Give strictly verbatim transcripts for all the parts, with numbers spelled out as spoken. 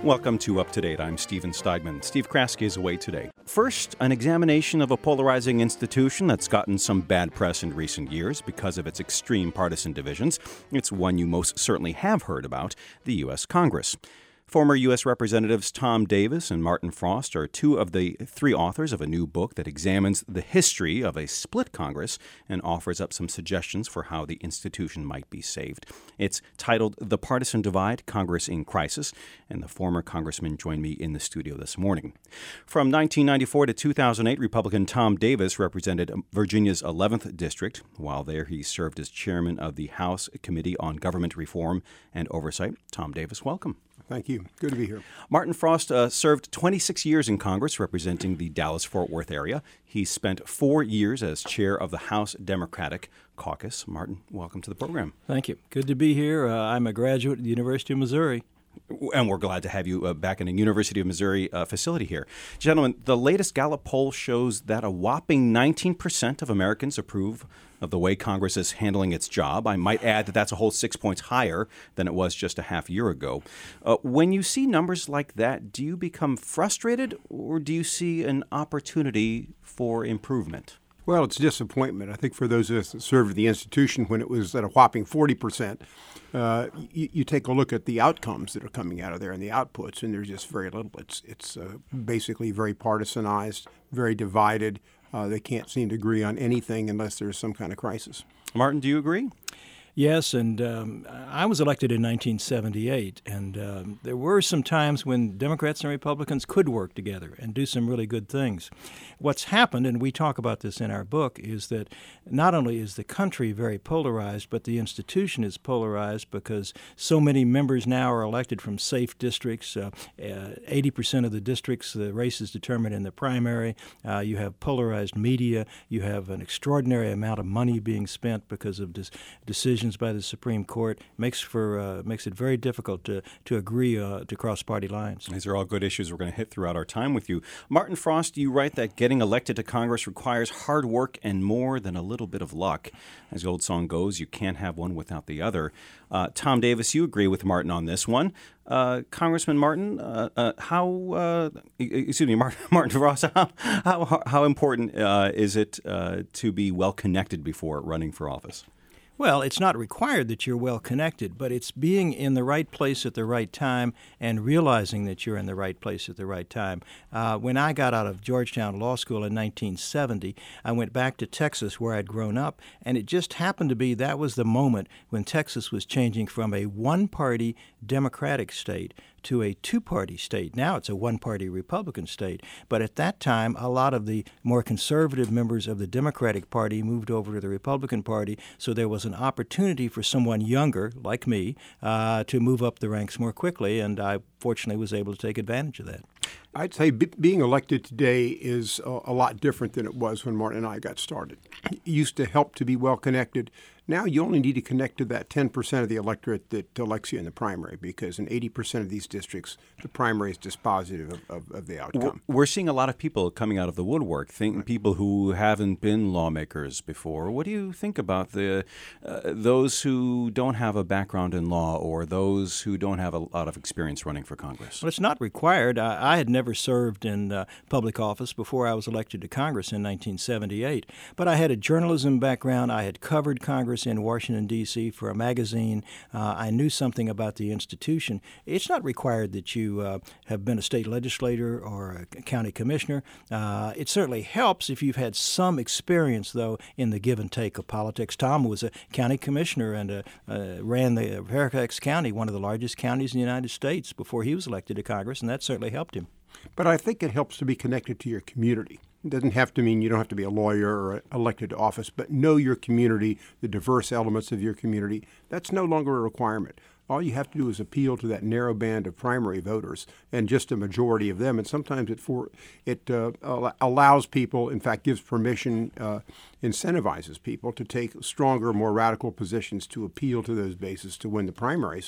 Welcome to Up to Date. I'm Stephen Steigman. Steve Kraske is away today. First, an examination of a polarizing institution that's gotten some bad press in recent years because of its extreme partisan divisions. It's one you most certainly have heard about, the U S Congress. Former U S Representatives Tom Davis and Martin Frost are two of the three authors of a new book that examines the history of a split Congress and offers up some suggestions for how the institution might be saved. It's titled The Partisan Divide, Congress in Crisis, and the former congressman joined me in the studio this morning. From nineteen ninety-four to two thousand eight, Republican Tom Davis represented Virginia's eleventh District. While there, he served as chairman of the House Committee on Government Reform and Oversight. Tom Davis, welcome. Thank you. Good to be here. Martin Frost uh, served twenty-six years in Congress representing the Dallas-Fort Worth area. He spent four years as chair of the House Democratic Caucus. Martin, welcome to the program. Thank you. Good to be here. Uh, I'm a graduate of the University of Missouri. And we're glad to have you uh, back in a University of Missouri uh, facility here. Gentlemen, the latest Gallup poll shows that a whopping nineteen percent of Americans approve of the way Congress is handling its job. I might add that that's a whole six points higher than it was just a half year ago. Uh, when you see numbers like that, do you become frustrated or do you see an opportunity for improvement? Well, it's disappointment. I think for those of us that served the institution when it was at a whopping forty percent, uh, you, you take a look at the outcomes that are coming out of there and the outputs, and there's just very little. It's it's uh, basically very partisanized, very divided. Uh, they can't seem to agree on anything unless there's some kind of crisis. Martin, do you agree? Yes, and um, I was elected in nineteen seventy-eight, and um, there were some times when Democrats and Republicans could work together and do some really good things. What's happened, and we talk about this in our book, is that not only is the country very polarized, but the institution is polarized because so many members now are elected from safe districts. Uh, uh, eighty percent of the districts, the race is determined in the primary. Uh, you have polarized media. You have an extraordinary amount of money being spent because of dis- decisions by the Supreme Court. Makes for uh, makes it very difficult to to agree uh, to cross party lines. These are all good issues we're going to hit throughout our time with you. Martin Frost, you write that getting elected to Congress requires hard work and more than a little bit of luck. As the old song goes, you can't have one without the other. Uh, Tom Davis, you agree with Martin on this one. Uh, Congressman Martin, uh, uh, how uh, excuse me, Martin, Martin Frost, how how, how important uh, is it uh, to be well connected before running for office? Well, it's not required that you're well connected, but it's being in the right place at the right time and realizing that you're in the right place at the right time. Uh, when I got out of Georgetown Law School in nineteen seventy, I went back to Texas where I'd grown up, and it just happened to be that was the moment when Texas was changing from a one-party Democratic state to a two-party state. Now it's a one-party Republican state. But at that time, a lot of the more conservative members of the Democratic Party moved over to the Republican Party, so there was an opportunity for someone younger, like me, uh, to move up the ranks more quickly, and I fortunately was able to take advantage of that. I'd say b- being elected today is a, a lot different than it was when Martin and I got started. It used to help to be well connected. Now you only need to connect to that ten percent of the electorate that elects you in the primary, because in eighty percent of these districts, the primary is dispositive of, of, of the outcome. We're seeing a lot of people coming out of the woodwork, think, right. People who haven't been lawmakers before. What do you think about the uh, those who don't have a background in law or those who don't have a lot of experience running for Congress? Well, it's not required. I, I had never served in uh, public office before I was elected to Congress in nineteen seventy-eight, but I had a journalism background. I had covered Congress in Washington, D C for a magazine. Uh, I knew something about the institution. It's not required that you uh, have been a state legislator or a county commissioner. Uh, it certainly helps if you've had some experience, though, in the give and take of politics. Tom was a county commissioner and uh, uh, ran the Fairfax County, one of the largest counties in the United States, before he was elected to Congress, and that certainly helped him. But I think it helps to be connected to your community. It doesn't have to mean you don't have to be a lawyer or elected to office, but know your community, the diverse elements of your community. That's no longer a requirement. All you have to do is appeal to that narrow band of primary voters and just a majority of them. And sometimes it for it uh, allows people, in fact, gives permission, uh, incentivizes people to take stronger, more radical positions to appeal to those bases to win the primaries.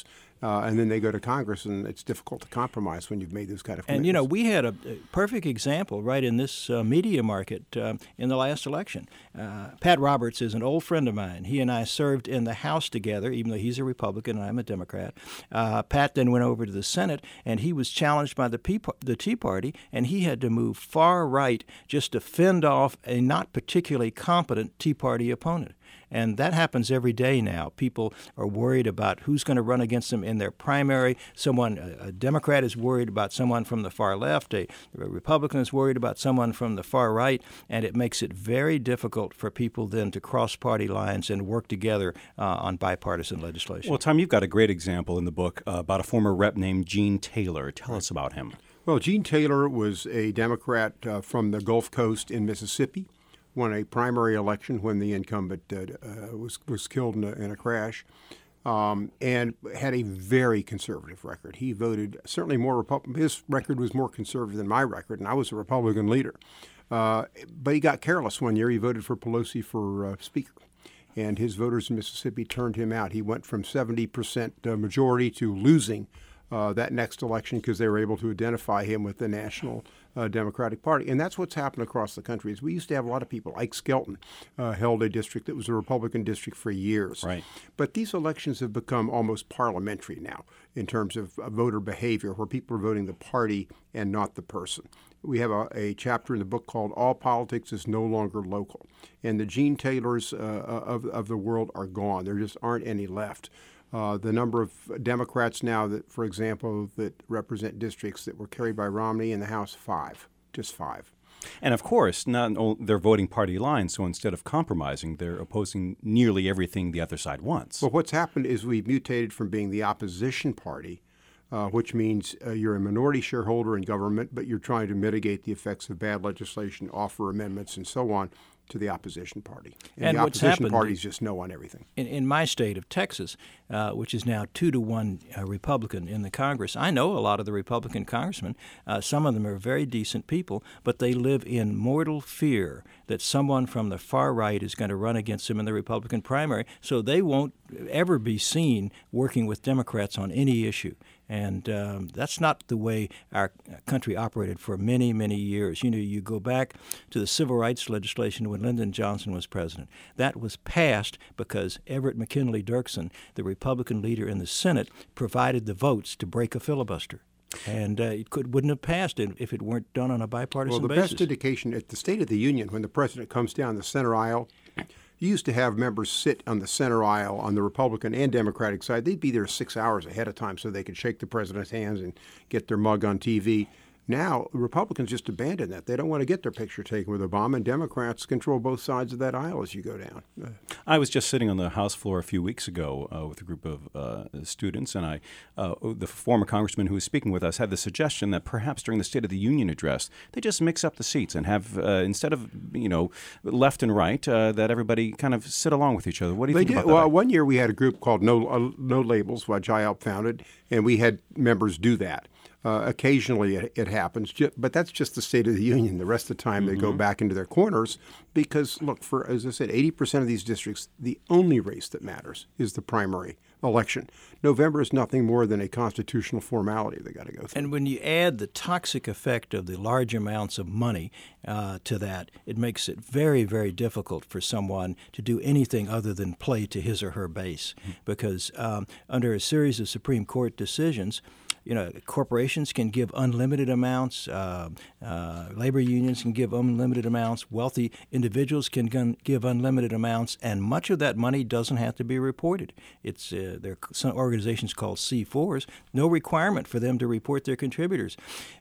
Uh, and then they go to Congress, and it's difficult to compromise when you've made those kind of commitments. And, you know, we had a perfect example right in this uh, media market uh, in the last election. Uh, Pat Roberts is an old friend of mine. He and I served in the House together, even though he's a Republican and I'm a Democrat. Uh, Pat then went over to the Senate, and he was challenged by the, P- the Tea Party, and he had to move far right just to fend off a not particularly competent Tea Party opponent. And that happens every day now. People are worried about who's going to run against them in their primary. Someone, a Democrat is worried about someone from the far left. A Republican is worried about someone from the far right. And it makes it very difficult for people then to cross party lines and work together uh, on bipartisan legislation. Well, Tom, you've got a great example in the book uh, about a former rep named Gene Taylor. Tell us about him. Well, Gene Taylor was a Democrat uh, from the Gulf Coast in Mississippi. Won a primary election when the incumbent uh, uh, was was killed in a, in a crash, um, and had a very conservative record. He voted certainly more Republican. His record was more conservative than my record, and I was a Republican leader. Uh, but he got careless one year. He voted for Pelosi for uh, Speaker, and his voters in Mississippi turned him out. He went from seventy percent uh, majority to losing uh, that next election because they were able to identify him with the national Uh, Democratic Party. And that's what's happened across the country. Is we used to have a lot of people. Ike Skelton uh, held a district that was a Republican district for years. Right. But these elections have become almost parliamentary now in terms of uh, voter behavior, where people are voting the party and not the person. We have a, a chapter in the book called All Politics is No Longer Local. And the Gene Taylors uh, of, of the world are gone. There just aren't any left. Uh, the number of Democrats now that, for example, that represent districts that were carried by Romney in the House, five, just five. And of course, not only they're voting party lines, so instead of compromising, they're opposing nearly everything the other side wants. Well, what's happened is we've mutated from being the opposition party, uh, which means uh, you're a minority shareholder in government, but you're trying to mitigate the effects of bad legislation, offer amendments, and so on, to the opposition party. And, and the what's opposition happened, parties just know on everything. In, in my state of Texas, uh, which is now two to one uh, Republican in the Congress, I know a lot of the Republican congressmen. Uh, some of them are very decent people, but they live in mortal fear that someone from the far right is going to run against them in the Republican primary, so they won't ever be seen working with Democrats on any issue. And um, that's not the way our country operated for many, many years. You know, you go back to the civil rights legislation when Lyndon Johnson was president. That was passed because Everett McKinley Dirksen, the Republican leader in the Senate, provided the votes to break a filibuster. And uh, it could, wouldn't have passed if it weren't done on a bipartisan basis. Well, the basis. best indication at the State of the Union, when the president comes down the center aisle, you used to have members sit on the center aisle on the Republican and Democratic side. They'd be there six hours ahead of time so they could shake the president's hands and get their mug on T V. Now, Republicans just abandon that. They don't want to get their picture taken with Obama, and Democrats control both sides of that aisle as you go down. I was just sitting on the House floor a few weeks ago uh, with a group of uh, students, and I, uh, the former congressman who was speaking with us had the suggestion that perhaps during the State of the Union address, they just mix up the seats and have, uh, instead of, you know, left and right, uh, that everybody kind of sit along with each other. What do you they think did. about that? Well, one year we had a group called No, uh, no Labels, which I helped founded, and we had members do that. Uh, occasionally it, it happens, but that's just the State of the Union. The rest of the time mm-hmm. they go back into their corners because, look, for as I said, eighty percent of these districts, the only race that matters is the primary election. November is nothing more than a constitutional formality they got to go through. And when you add the toxic effect of the large amounts of money uh, to that, it makes it very, very difficult for someone to do anything other than play to his or her base. Mm-hmm. Because um, under a series of Supreme Court decisions, you know, corporations can give unlimited amounts, uh, uh, labor unions can give unlimited amounts, wealthy individuals can gun- give unlimited amounts, and much of that money doesn't have to be reported. It's uh, there are some organizations called C fours, no requirement for them to report their contributors.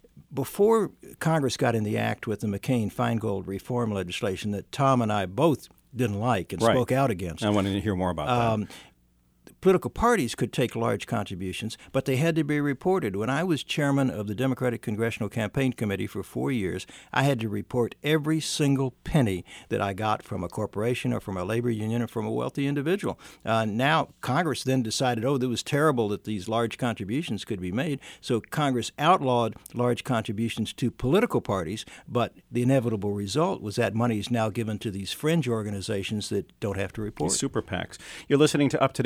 Before Congress got in the act with the McCain-Feingold reform legislation that Tom and I both didn't like and right. spoke out against. I wanted to hear more about um, that. Political parties could take large contributions, but they had to be reported. When I was chairman of the Democratic Congressional Campaign Committee for four years, I had to report every single penny that I got from a corporation or from a labor union or from a wealthy individual. Uh, now, Congress then decided, oh, it was terrible that these large contributions could be made, so Congress outlawed large contributions to political parties, but the inevitable result was that money is now given to these fringe organizations that don't have to report. These super PACs. You're listening to Up to Date on K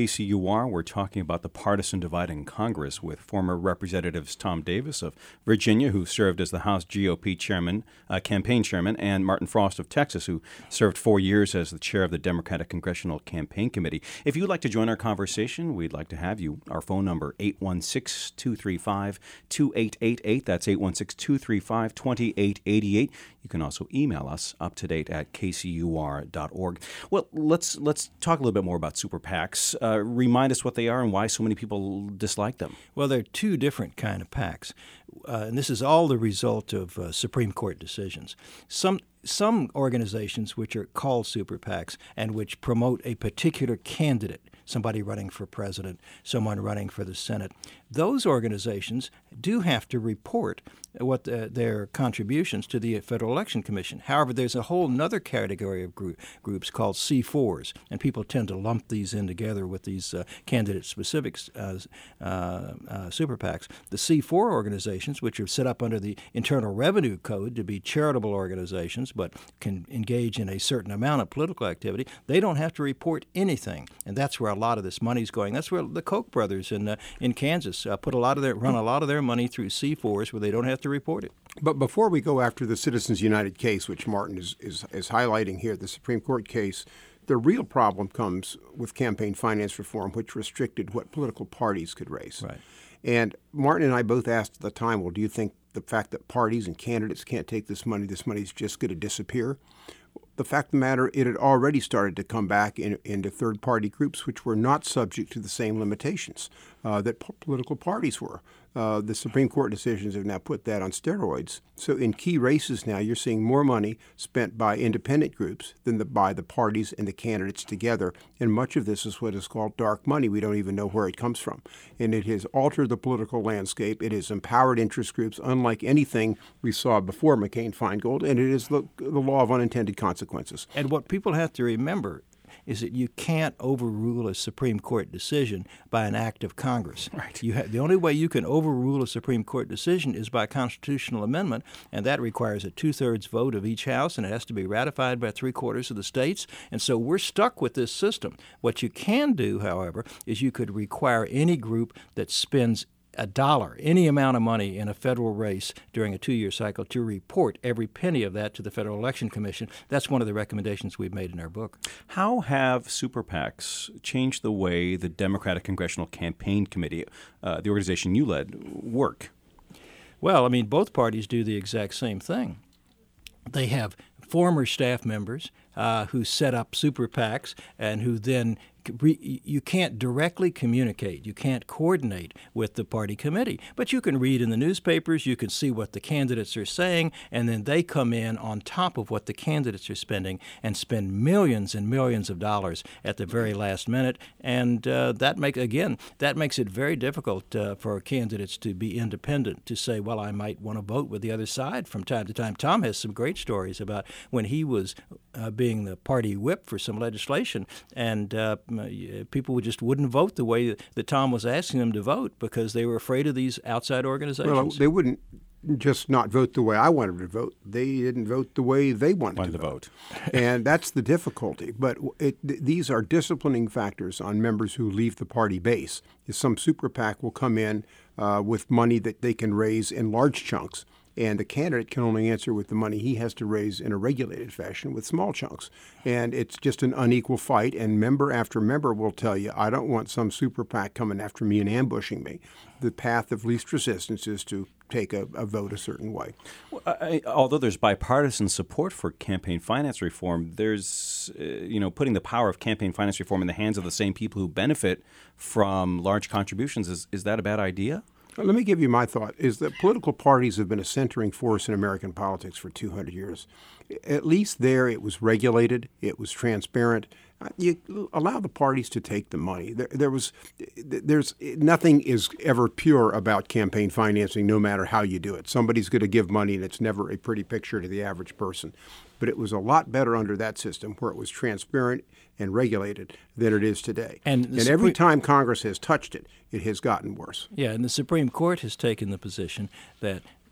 C U R. We're talking about the partisan divide in Congress with former Representatives Tom Davis of Virginia, who served as the House G O P chairman, uh, campaign chairman, and Martin Frost of Texas, who served four years as the chair of the Democratic Congressional Campaign Committee. If you'd like to join our conversation, we'd like to have you. Our phone number, eight one six, two three five, two eight eight eight. That's eight one six, two three five, two eight eight eight. You can also email us up to date at k c u r dot org. Well, let's let's talk a little bit more about super PACs. Uh, remind us what they are and why so many people dislike them. Well, there are two different kind of PACs, uh, and this is all the result of uh, Supreme Court decisions. Some some organizations which are called super PACs and which promote a particular candidate, somebody running for president, someone running for the Senate, those organizations do have to report what the, their contributions to the Federal Election Commission. However, there's a whole other category of group, groups called C fours, and people tend to lump these in together with these uh, candidate-specific uh, uh, uh, super PACs. The C four organizations, which are set up under the Internal Revenue Code to be charitable organizations but can engage in a certain amount of political activity, they don't have to report anything, and that's where a lot of this money's going. That's where the Koch brothers in uh, in Kansas uh, put a lot of their run a lot of their money through C fours, where they don't have to report it. But before we go after the Citizens United case, which Martin is, is, is highlighting here, the Supreme Court case, the real problem comes with campaign finance reform, which restricted what political parties could raise. Right. And Martin and I both asked at the time, well, do you think the fact that parties and candidates can't take this money, this money is just going to disappear? The fact of the matter, it had already started to come back in, into third-party groups which were not subject to the same limitations uh, that po- political parties were. Uh, the Supreme Court decisions have now put that on steroids. So in key races now, you're seeing more money spent by independent groups than the, by the parties and the candidates together. And much of this is what is called dark money. We don't even know where it comes from. And it has altered the political landscape. It has empowered interest groups unlike anything we saw before McCain-Feingold. And it is the, the law of unintended consequences. And what people have to remember is that you can't overrule a Supreme Court decision by an act of Congress. Right. You ha- the only way you can overrule a Supreme Court decision is by constitutional amendment, and that requires a two-thirds vote of each house, and it has to be ratified by three-quarters of the states. And so we're stuck with this system. What you can do, however, is you could require any group that spends a dollar, any amount of money in a federal race during a two-year cycle to report every penny of that to the Federal Election Commission. That's one of the recommendations we've made in our book. How have super PACs changed the way the Democratic Congressional Campaign Committee, uh, the organization you led, work? Well, I mean, both parties do the exact same thing. They have former staff members uh, who set up super PACs and who then Re, you can't directly communicate. You can't coordinate with the party committee. But you can read in the newspapers, you can see what the candidates are saying, and then they come in on top of what the candidates are spending and spend millions and millions of dollars at the very last minute. And uh, that make again, that makes it very difficult uh, for candidates to be independent, to say, well, I might want to vote with the other side from time to time. Tom has some great stories about when he was uh, being the party whip for some legislation, and uh, people just wouldn't vote the way that Tom was asking them to vote because they were afraid of these outside organizations. Well, they wouldn't just not vote the way I wanted to vote. They didn't vote the way they wanted, wanted to, to vote. vote. And that's the difficulty. But it, th- these are disciplining factors on members who leave the party base. Some super PAC will come in uh, with money that they can raise in large chunks, and the candidate can only answer with the money he has to raise in a regulated fashion with small chunks. And it's just an unequal fight, and member after member will tell you, I don't want some super PAC coming after me and ambushing me. The path of least resistance is to take a, a vote a certain way. Well, I, although there's bipartisan support for campaign finance reform, there's, uh, you know, putting the power of campaign finance reform in the hands of the same people who benefit from large contributions. Is, is that a bad idea? Let me give you my thought, is that political parties have been a centering force in American politics for two hundred years. At least there it was regulated, it was transparent. You allow the parties to take the money. There, there was, there's nothing is ever pure about campaign financing, no matter how you do it. Somebody's going to give money, and it's never a pretty picture to the average person. But it was a lot better under that system, where it was transparent and regulated, than it is today. And, and Supreme- every time Congress has touched it, it has gotten worse. Yeah, and the Supreme Court has taken the position that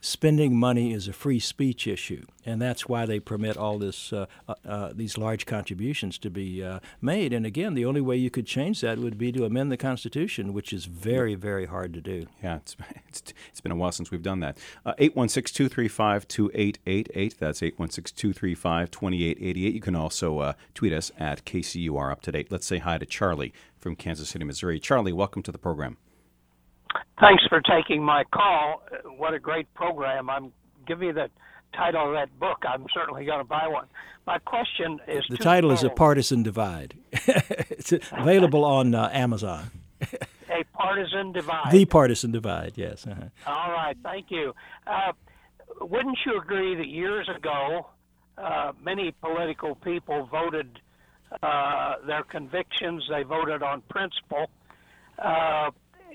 spending money is a free speech issue, and that's why they permit all this uh, uh, uh, these large contributions to be uh, made. And again, the only way you could change that would be to amend the Constitution, which is very, very hard to do. Yeah, it's it's, it's been a while since we've done that. Uh, eight one six, two three five, two eight eight eight. That's eight one six, two three five, two eight eight eight. You can also uh, tweet us at K C U R Up to Date. Let's say hi to Charlie from Kansas City, Missouri. Charlie, welcome to the program. Thanks for taking my call. What a great program. I'm giving you the title of that book. I'm certainly going to buy one. My question is... The title is A Partisan Divide. It's available on uh, Amazon. A Partisan Divide. The Partisan Divide, yes. Uh-huh. All right, thank you. Uh, wouldn't you agree that years ago, uh, many political people voted uh, their convictions, they voted on principle. Uh,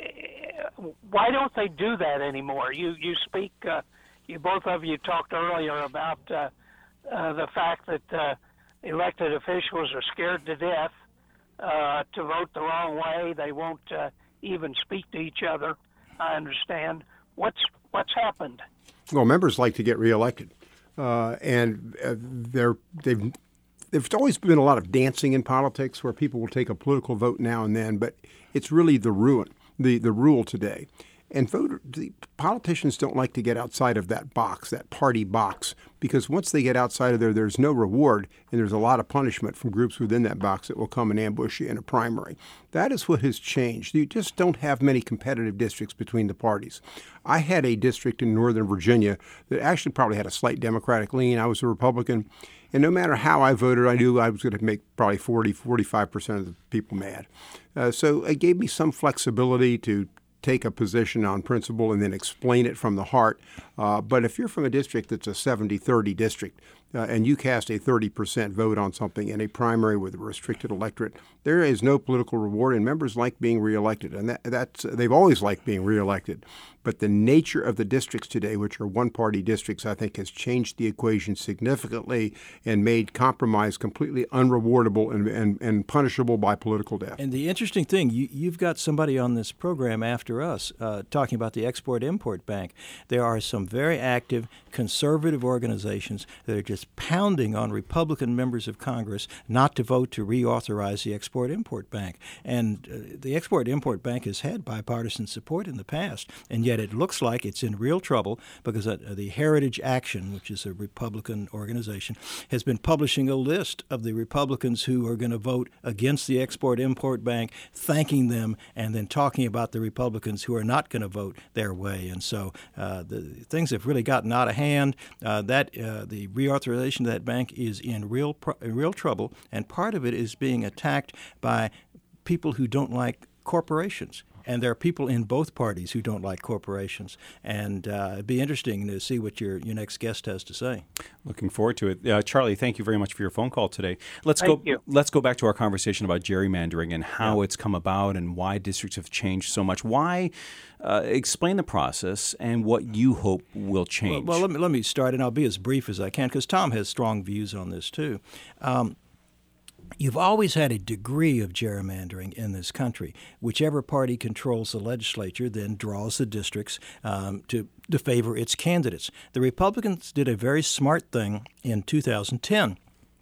why don't they do that anymore? You you speak, uh, you both of you talked earlier about uh, uh, the fact that uh, elected officials are scared to death uh, to vote the wrong way. They won't uh, even speak to each other. I understand. What's what's happened? Well, members like to get reelected, uh, and uh, they're they've. There's always been a lot of dancing in politics where people will take a political vote now and then, but it's really the ruin, the, the rule today. And voter, the politicians don't like to get outside of that box, that party box, because once they get outside of there, there's no reward, and there's a lot of punishment from groups within that box that will come and ambush you in a primary. That is what has changed. You just don't have many competitive districts between the parties. I had a district in Northern Virginia that actually probably had a slight Democratic lean. I was a Republican. And no matter how I voted, I knew I was going to make probably forty, forty-five percent of the people mad. Uh, so it gave me some flexibility to take a position on principle and then explain it from the heart. Uh, but if you're from a district that's a seventy thirty district uh, and you cast a thirty percent vote on something in a primary with a restricted electorate, there is no political reward, and members like being reelected. And that, that's they've always liked being reelected. But the nature of the districts today, which are one-party districts, I think has changed the equation significantly and made compromise completely unrewardable and, and, and punishable by political death. And the interesting thing, you, you've got somebody on this program after us uh, talking about the Export-Import Bank. There are some very active conservative organizations that are just pounding on Republican members of Congress not to vote to reauthorize the Export-Import Bank. And uh, the Export-Import Bank has had bipartisan support in the past, and yet it looks like it's in real trouble because uh, the Heritage Action, which is a Republican organization, has been publishing a list of the Republicans who are going to vote against the Export-Import Bank, thanking them, and then talking about the Republicans who are not going to vote their way. And so uh, the things have really gotten out of hand. Uh, that uh, the reauthorization of that bank is in real pro- in real trouble, and part of it is being attacked by people who don't like corporations. And there are people in both parties who don't like corporations. And uh, it'd be interesting to see what your, your next guest has to say. Looking forward to it. Uh, Charlie, thank you very much for your phone call today. Let's Thank go you. Let's go back to our conversation about gerrymandering and how Yeah. it's come about and why districts have changed so much. Why? Uh, explain the process and what you hope will change. Well, well let, me, let me start, and I'll be as brief as I can because Tom has strong views on this too. Um, You've always had a degree of gerrymandering in this country. Whichever party controls the legislature then draws the districts um, to, to favor its candidates. The Republicans did a very smart thing in two thousand ten.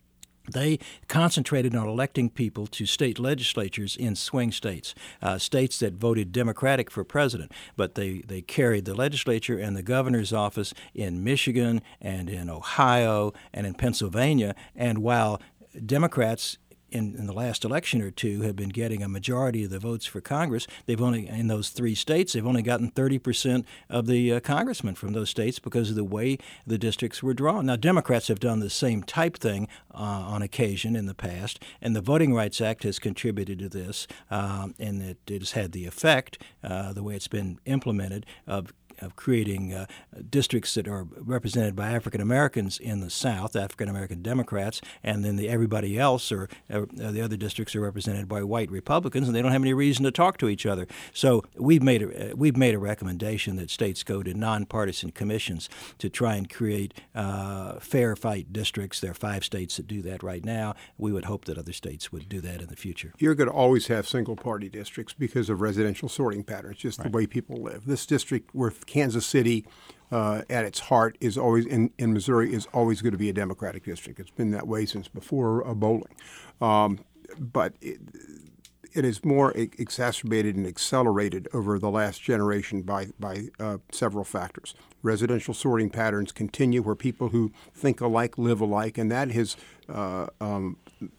They concentrated on electing people to state legislatures in swing states, uh, states that voted Democratic for president, but they, they carried the legislature and the governor's office in Michigan and in Ohio and in Pennsylvania. And while Democrats in, in the last election or two have been getting a majority of the votes for Congress, they've only, in those three states, they've only gotten thirty percent of the uh, congressmen from those states because of the way the districts were drawn. Now, Democrats have done the same type thing uh, on occasion in the past, and the Voting Rights Act has contributed to this, um, and it, it has had the effect, uh, the way it's been implemented, of of creating uh, districts that are represented by African Americans in the South, African American Democrats, and then the, everybody else, or uh, the other districts, are represented by white Republicans, and they don't have any reason to talk to each other. So we've made a, we've made a recommendation that states go to nonpartisan commissions to try and create uh, fair fight districts. There are five states that do that right now. We would hope that other states would do that in the future. You're going to always have single-party districts because of residential sorting patterns, just Right. the way people live. This district, we're Kansas City, uh, at its heart, is always in, in Missouri is always going to be a Democratic district. It's been that way since before uh, bowling, um, but. It, It is more exacerbated and accelerated over the last generation by by uh, several factors. Residential sorting patterns continue, where people who think alike live alike, and that has uh, um,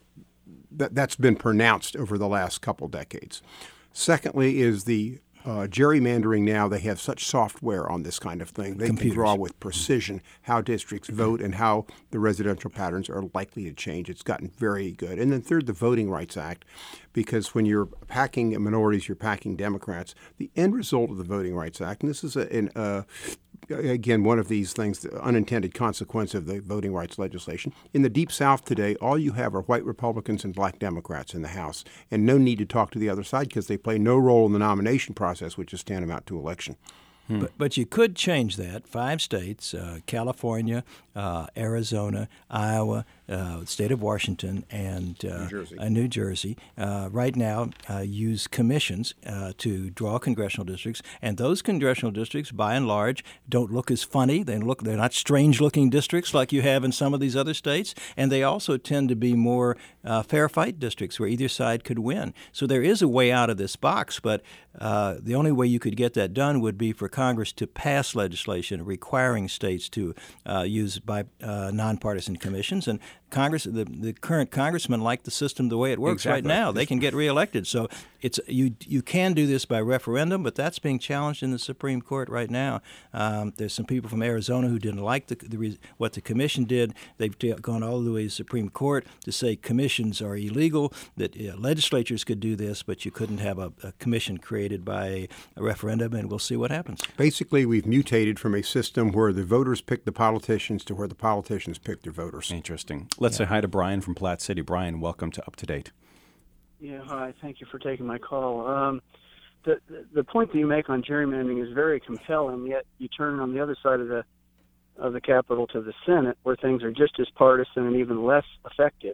that that's been pronounced over the last couple decades. Secondly, is the uh, gerrymandering. Now they have such software on this kind of thing; they Computers. can draw with precision how districts vote and how the residential patterns are likely to change. It's gotten very good. And then third, the Voting Rights Act. Because when you're packing minorities, you're packing Democrats. The end result of the Voting Rights Act, and this is, a, an, uh, again, one of these things, the unintended consequence of the voting rights legislation. In the Deep South today, all you have are white Republicans and black Democrats in the House, and no need to talk to the other side because they play no role in the nomination process, which is tantamount to election. Hmm. But, but you could change that. Five states, uh, California, uh, Arizona, Iowa, uh, the state of Washington, and uh, New Jersey, uh, New Jersey uh, right now uh, use commissions uh, to draw congressional districts. And those congressional districts, by and large, don't look as funny. They look, they're not strange-looking districts like you have in some of these other states. And they also tend to be more uh, fair fight districts where either side could win. So there is a way out of this box, but uh, the only way you could get that done would be for Congress to pass legislation requiring states to uh, use by uh, nonpartisan commissions. And Congress, the, the current congressmen like the system the way it works exactly. right now. They can get reelected. So it's you you can do this by referendum, but that's being challenged in the Supreme Court right now. Um, there's some people from Arizona who didn't like the, the what the commission did. They've t- gone all the way to the Supreme Court to say commissions are illegal, that uh, legislatures could do this, but you couldn't have a, a commission created by a, a referendum, and we'll see what happens. Basically, we've mutated from a system where the voters pick the politicians to where the politicians pick their voters. Interesting. Let's yeah. say hi to Brian from Platte City. Brian, welcome to Up to Date. Yeah, hi. Thank you for taking my call. Um, the, the the point that you make on gerrymandering is very compelling. Yet you turn on the other side of the of the Capitol to the Senate, where things are just as partisan and even less effective.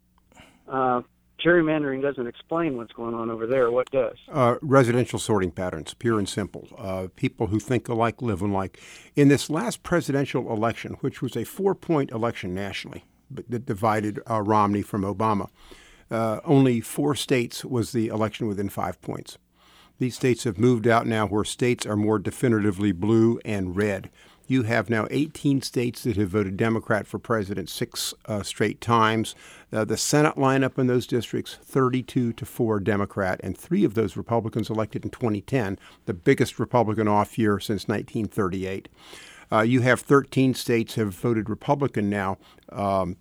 Uh, gerrymandering doesn't explain what's going on over there. What does? Uh, residential sorting patterns, pure and simple. Uh, people who think alike live alike. In this last presidential election, which was a four-point election nationally, but that divided uh, Romney from Obama, uh, only four states was the election within five points. These states have moved out now where states are more definitively blue and red. You have now eighteen states that have voted Democrat for president six uh, straight times. Uh, the Senate lineup in those districts, thirty-two to four Democrat, and three of those Republicans elected in twenty ten, the biggest Republican off year since nineteen thirty-eight. Uh, you have thirteen states have voted Republican now, um,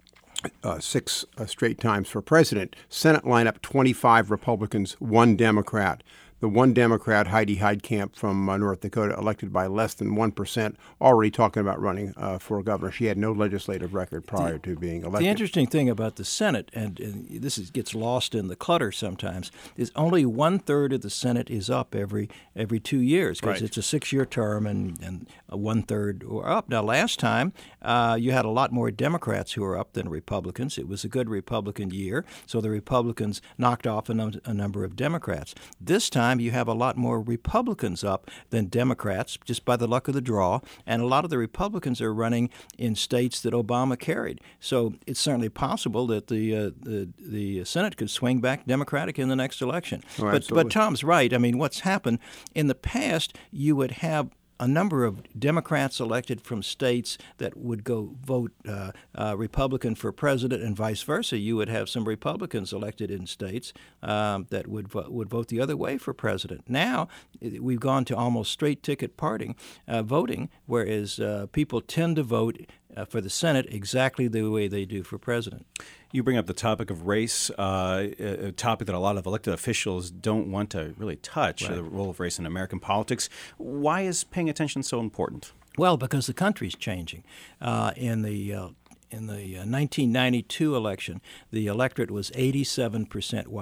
uh, six uh, straight times for president. Senate lineup, twenty-five Republicans, one Democrat. The one Democrat, Heidi Heitkamp from uh, North Dakota, elected by less than one percent, already talking about running uh, for governor. She had no legislative record prior the, to being elected. The interesting thing about the Senate, and, and this is, gets lost in the clutter sometimes, is only one-third of the Senate is up every every two years because right. it's a six-year term and, and one-third are up. Now, last time, uh, you had a lot more Democrats who were up than Republicans. It was a good Republican year, so the Republicans knocked off a, num- a number of Democrats. This time, you have a lot more Republicans up than Democrats, just by the luck of the draw, and a lot of the Republicans are running in states that Obama carried. So it's certainly possible that the uh, the, the Senate could swing back Democratic in the next election. Oh, but but Tom's right. I mean, what's happened in the past, you would have a number of Democrats elected from states that would go vote uh, uh, Republican for president, and vice versa. You would have some Republicans elected in states um, that would vo- would vote the other way for president. Now we've gone to almost straight ticket parting uh, voting, whereas uh, people tend to vote uh, for the Senate exactly the way they do for president. You bring up the topic of race, uh, a topic that a lot of elected officials don't want to really touch, right. The role of race in American politics. Why is paying attention so important? Well, because the country's changing. Uh, in the uh, in the uh, nineteen ninety-two election, the electorate was eighty-seven percent white.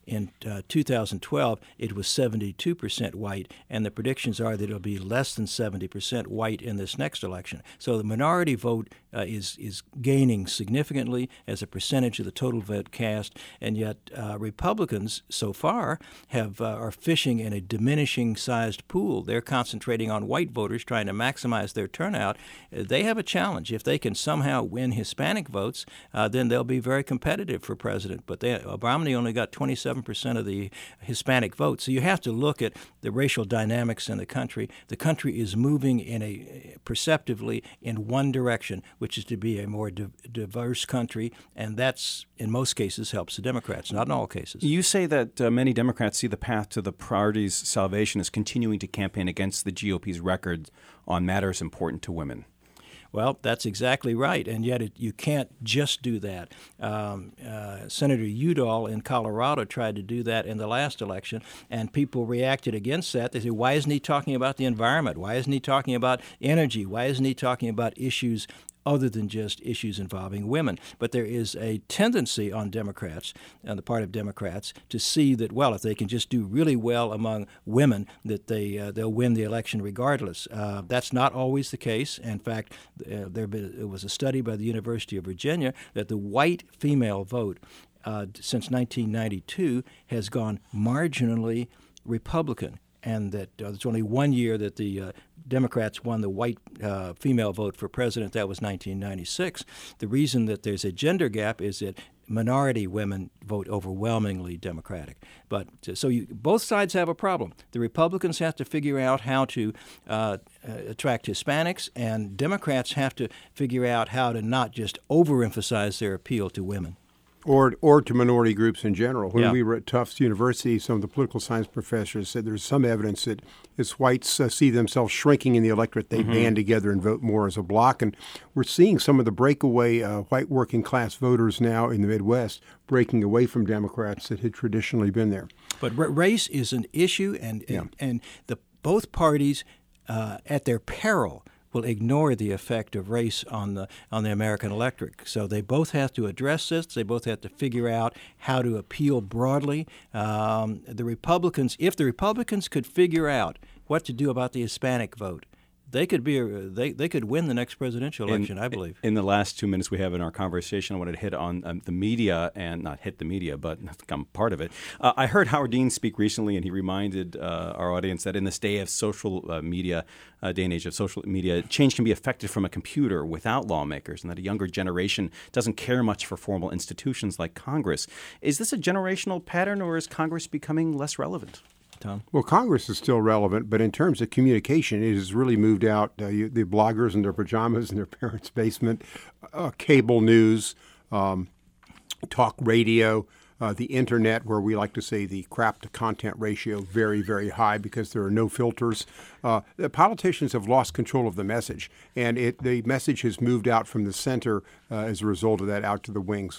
In uh, two thousand twelve, it was seventy-two percent white, and the predictions are that it'll be less than seventy percent white in this next election. So the minority vote uh, is is gaining significantly as a percentage of the total vote cast, and yet uh, Republicans so far have uh, are fishing in a diminishing-sized pool. They're concentrating on white voters, trying to maximize their turnout. Uh, they have a challenge. If they can somehow win Hispanic votes, uh, then they'll be very competitive for president. But they, Romney only got twenty-seven percent of the Hispanic vote. So you have to look at the racial dynamics in the country. The country is moving in a perceptively in one direction, which is to be a more di- diverse country, and that's in most cases helps the Democrats, not in all cases. You say that uh, many Democrats see the path to the party's salvation as continuing to campaign against the G O P's record on matters important to women. Well, that's exactly right, and yet it, you can't just do that. Um, uh, Senator Udall in Colorado tried to do that in the last election, and people reacted against that. They said, why isn't he talking about the environment? Why isn't he talking about energy? Why isn't he talking about issues other than just issues involving women? But there is a tendency on Democrats, on the part of Democrats, to see that, well, if they can just do really well among women, that they, uh, they'll win the election regardless. Uh, that's not always the case. In fact, uh, there it was a study by the University of Virginia that the white female vote uh, since nineteen ninety-two has gone marginally Republican, and that uh, there's only one year that the uh, Democrats won the white uh, female vote for president. That was nineteen ninety-six. The reason that there's a gender gap is that minority women vote overwhelmingly Democratic. But uh, so you, both sides have a problem. The Republicans have to figure out how to uh, uh, attract Hispanics, and Democrats have to figure out how to not just overemphasize their appeal to women. Or, or to minority groups in general. When Yeah. we were at Tufts University, some of the political science professors said there's some evidence that as whites uh, see themselves shrinking in the electorate, they mm-hmm. band together and vote more as a bloc. And we're seeing some of the breakaway uh, white working class voters now in the Midwest breaking away from Democrats that had traditionally been there. But r- race is an issue, and and, Yeah. and the both parties, uh, at their peril, will ignore the effect of race on the on the American electorate. So they both have to address this. They both have to figure out how to appeal broadly. Um, the Republicans, if the Republicans could figure out what to do about the Hispanic vote, they could be a, they they could win the next presidential election, in, I believe. In the last two minutes we have in our conversation, I wanted to hit on um, the media, and not hit the media, but I'm part of it. Uh, I heard Howard Dean speak recently, and he reminded uh, our audience that in this day of social uh, media, uh, day and age of social media, change can be effected from a computer without lawmakers, and that a younger generation doesn't care much for formal institutions like Congress. Is this a generational pattern, or is Congress becoming less relevant? Tom? Well, Congress is still relevant, but in terms of communication, it has really moved out. Uh, you, the bloggers in their pajamas in their parents' basement, uh, cable news, um, talk radio, uh, the internet, where we like to say the crap to content ratio very, very high because there are no filters. Uh, the politicians have lost control of the message, and it, the message has moved out from the center uh, as a result of that out to the wings.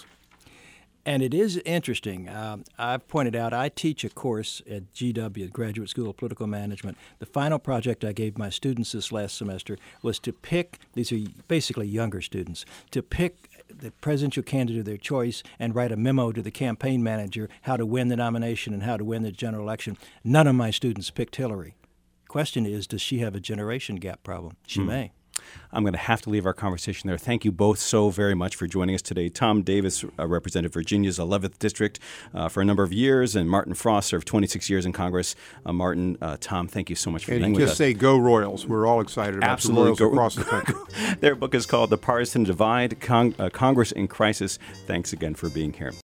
And it is interesting. Um, I've pointed out I teach a course at G W, Graduate School of Political Management. The final project I gave my students this last semester was to pick, these are basically younger students, to pick the presidential candidate of their choice and write a memo to the campaign manager how to win the nomination and how to win the general election. None of my students picked Hillary. Question is, does she have a generation gap problem? She Hmm. may. I'm going to have to leave our conversation there. Thank you both so very much for joining us today. Tom Davis uh, represented Virginia's eleventh District uh, for a number of years, and Martin Frost served twenty-six years in Congress. Uh, Martin, uh, Tom, thank you so much for and being with us. just say go Royals. We're all excited about Absolutely. the Royals Go- across the country. Their book is called The Partisan Divide, Cong- uh, Congress in Crisis. Thanks again for being here.